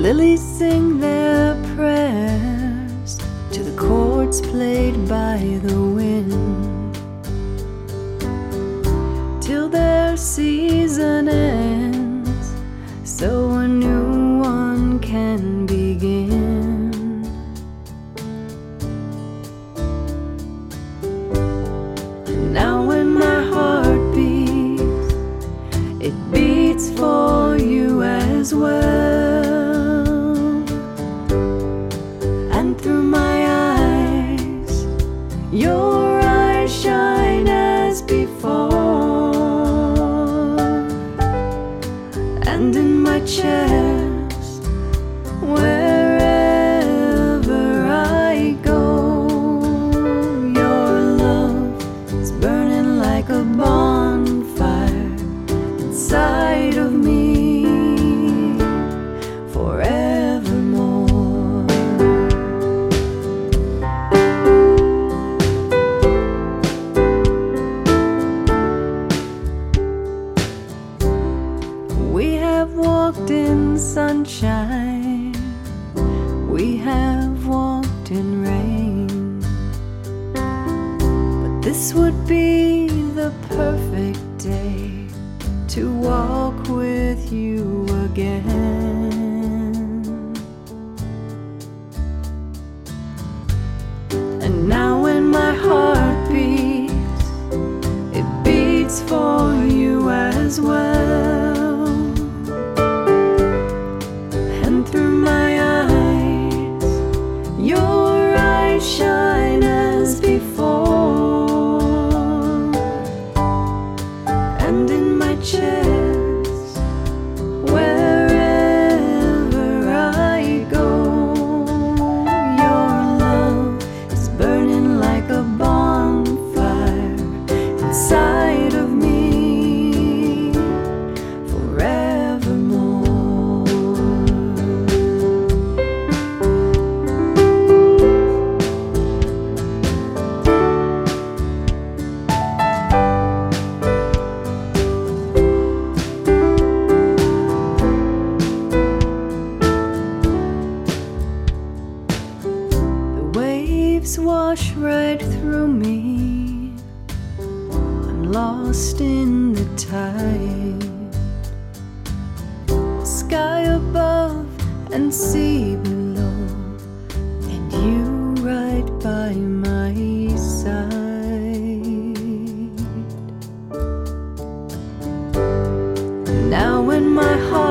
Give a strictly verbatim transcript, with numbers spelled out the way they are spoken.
lilies sing their prayers to the chords played by the wind, till their season ends, so a new one can begin. And now when my heart beats, it beats for you as well, and through my eyes your eyes shine as before, and in my chest wherever I go, your love is burning like a bonfire inside of me forevermore. We have walked in sunshine, we have walked in rain, but this would be the perfect day to walk with you again. And now when my heart beats, it beats for you as well, and through my eyes your eyes shine as before, and in my chest wherever I go, your love is burning like a bonfire inside of me forevermore. The waves wash right through me, I'm lost in the tide, sky above and sea below, and you right by my side. Now when my heart